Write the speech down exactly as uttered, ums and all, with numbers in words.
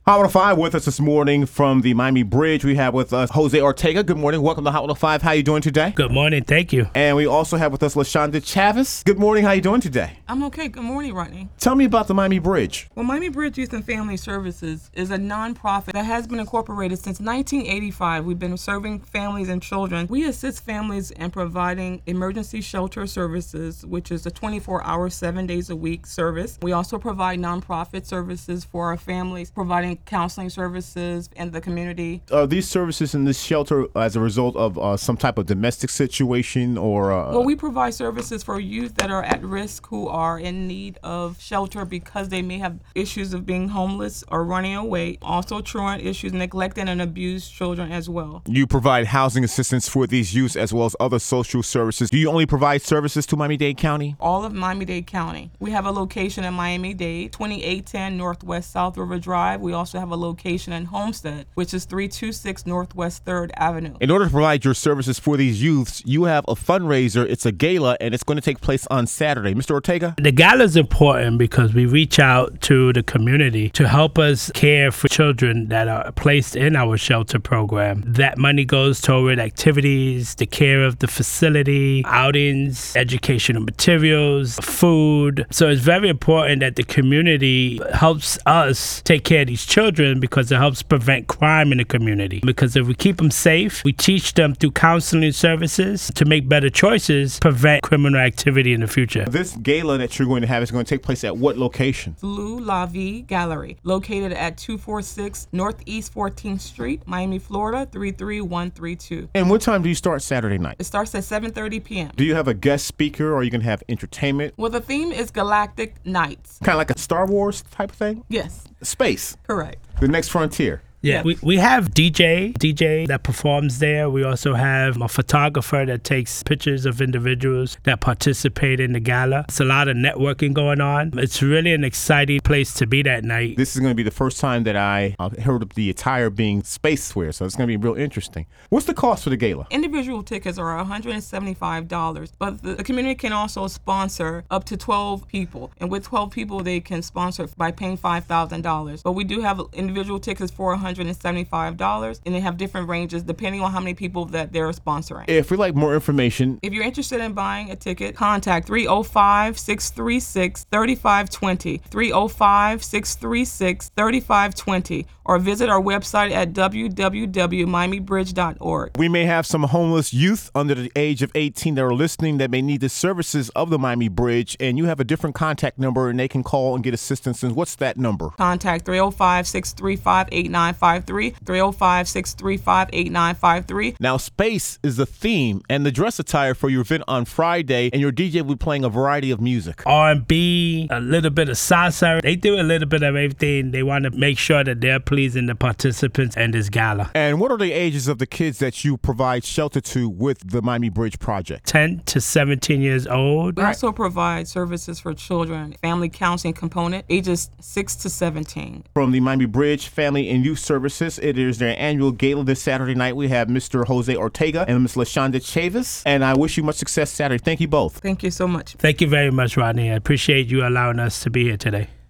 Hot one oh five with us this morning from the Miami Bridge. We have with us Jose Ortega. Good morning. Welcome to Hot one oh five. How are you doing today? Good morning. Thank you. And we also have with us LaShonda Chavis. Good morning. How are you doing today? I'm okay. Good morning, Rodney. Tell me about the Miami Bridge. Well, Miami Bridge Youth and Family Services is a nonprofit that has been incorporated since nineteen eighty-five. We've been serving families and children. We assist families in providing emergency shelter services, which is a twenty-four hour, seven days a week service. We also provide nonprofit services for our families, providing counseling services in the community. Are these services in this shelter as a result of uh, some type of domestic situation or? Uh... Well, we provide services for youth that are at risk who are in need of shelter because they may have issues of being homeless or running away. Also, truant issues, neglected and abused children as well. You provide housing assistance for these youth as well as other social services. Do you only provide services to Miami-Dade County? All of Miami-Dade County. We have a location in Miami-Dade, twenty-eight ten Northwest South River Drive. We also have a location in Homestead, which is three two six Northwest third Avenue. In order to provide your services for these youths, you have a fundraiser. It's a gala, and it's going to take place on Saturday. Mister Ortega? The gala is important because we reach out to the community to help us care for children that are placed in our shelter program. That money goes toward activities, the care of the facility, outings, educational materials, food. So it's very important that the community helps us take care of these children because it helps prevent crime in the community. Because if we keep them safe, we teach them through counseling services to make better choices, prevent criminal activity in the future. This gala that you're going to have is going to take place at what location? Lou La Vie Gallery, located at two forty-six Northeast fourteenth Street, Miami, Florida, three three one three two. And what time do you start Saturday night? It starts at seven thirty p.m. Do you have a guest speaker or are you going to have entertainment? Well, the theme is Galactic Nights. Kind of like a Star Wars type of thing? Yes. Space. Correct. The next frontier. Yeah, we, we have D J, D J that performs there. We also have a photographer that takes pictures of individuals that participate in the gala. It's a lot of networking going on. It's really an exciting place to be that night. This is going to be the first time that I uh, heard of the attire being spaceware, so it's going to be real interesting. What's the cost for the gala? Individual tickets are one hundred seventy-five dollars, but the, the community can also sponsor up to twelve people. And with twelve people, they can sponsor by paying five thousand dollars. But we do have individual tickets for one hundred seventy-five dollars, and they have different ranges depending on how many people that they're sponsoring. If we'd like more information, if you're interested in buying a ticket, contact three oh five, six three six, three five two oh, three oh five, six three six, three five two oh, or visit our website at w w w dot miami bridge dot org. We may have some homeless youth under the age of eighteen that are listening that may need the services of the Miami Bridge, and you have a different contact number and they can call and get assistance. And what's that number? Contact three oh five, six three five, eight nine five three, three oh five, six three five, eight nine five three. Now, space is the theme and the dress attire for your event on Friday, and your D J will be playing a variety of music. R and B, a little bit of salsa. They do a little bit of everything. They want to make sure that they're pleasing the participants in this gala. And what are the ages of the kids that you provide shelter to with the Miami Bridge Project? ten to seventeen years old. We also provide services for children, family counseling component, ages six to seventeen. From the Miami Bridge Family and Youth Services, it is their annual gala this Saturday night. We have Mister Jose Ortega and Miss LaShonda Chavis, and I wish you much success Saturday. Thank you both. Thank you so much. Thank you very much, Rodney. I appreciate you allowing us to be here today.